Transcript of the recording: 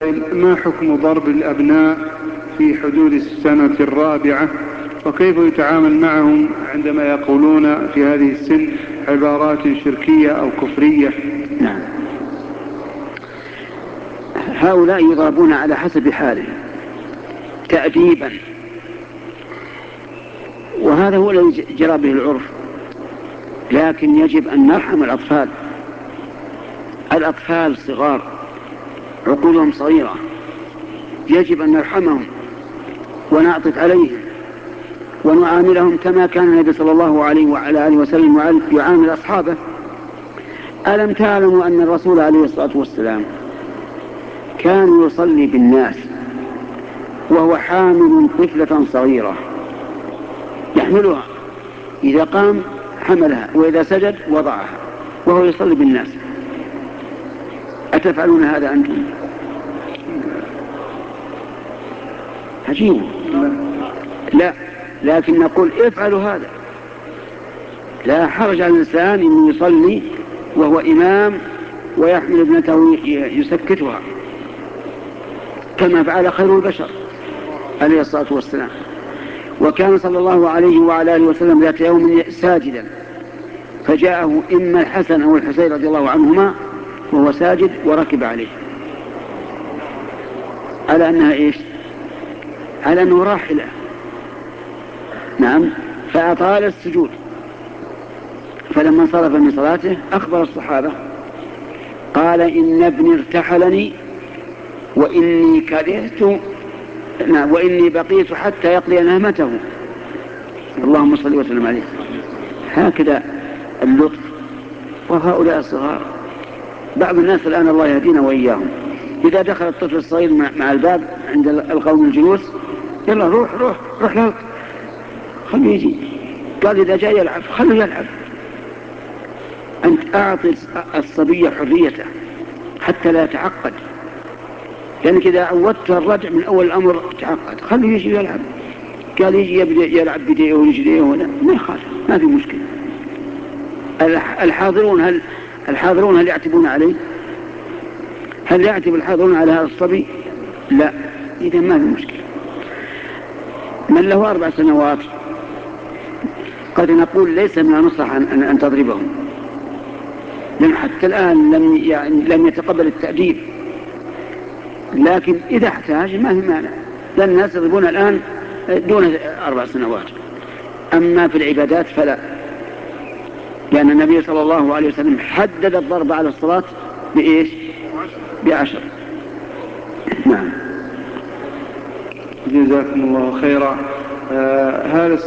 ما حكم ضرب الأبناء في حدود السنة الرابعة، وكيف يتعامل معهم عندما يقولون في هذه السن عبارات شركية أو كفرية؟ نعم، هؤلاء يضربون على حسب حالهم تأديبا، وهذا هو الذي جرى به العرف، لكن يجب أن نرحم الأطفال صغار، عقولهم صغيرة، يجب أن نرحمهم ونعطف عليهم ونعاملهم كما كان النبي صلى الله عليه وعلى آله وسلم يعامل أصحابه. ألم تعلموا أن الرسول عليه الصلاة والسلام كان يصلي بالناس وهو حامل طفلة صغيرة يحملها، إذا قام حملها وإذا سجد وضعها وهو يصلي بالناس؟ أتفعلون هذا أنتم؟ عجيب. لا، لكن نقول افعلوا هذا، لا حرج على الإنسان أن يصلي وهو إمام ويحمل ابنته يسكتها كما فعل خير البشر عليه الصلاة والسلام. وكان صلى الله عليه وعلى آله وسلم ذات يوم ساجدا، فجاءه إما الحسن أو الحسين رضي الله عنهما وهو ساجد وركب عليه على أنها إيش؟ على أنه راحلة. نعم، فأطال السجود، فلما انصرف من صلاته أخبر الصحابة قال إن ابني ارتحلني وإني كرهت وإني بقيت حتى يقضي نهمته. اللهم صل وسلم عليه. هكذا اللطف. وهؤلاء الصغار بعض الناس الآن الله يهدينا وإياهم، إذا دخل الطفل الصغير مع الباب عند القوم الجلوس، يلا روح له، خليه يجي. قال إذا جاء يلعب خليه يلعب. أنت أعطي الصبي حريته حتى لا يتعقد، لأنك إذا عودت الرجع من أول الأمر تعقد. خليه يجي يلعب. قال يجي يبدأ يلعب بديه ورجليه ما يخالف، ما في مشكلة. الحاضرون هل يعتبون عليه؟ هل يعتب الحاضرون على هذا الصبي؟ لا، إذا ما في مشكلة. من له 4 سنوات قد نقول ليس من المصلحة أن تضربهم، لأن حتى الآن لم يتقبل التأديب، لكن إذا احتاج ما في مانع، لأن الناس يضربون الآن دون 4 سنوات. أما في العبادات فلا، لأن النبي صلى الله عليه وسلم حدد الضرب على الصلاة بإيش؟ ب10. نعم. جزاكم الله خيرا. هذا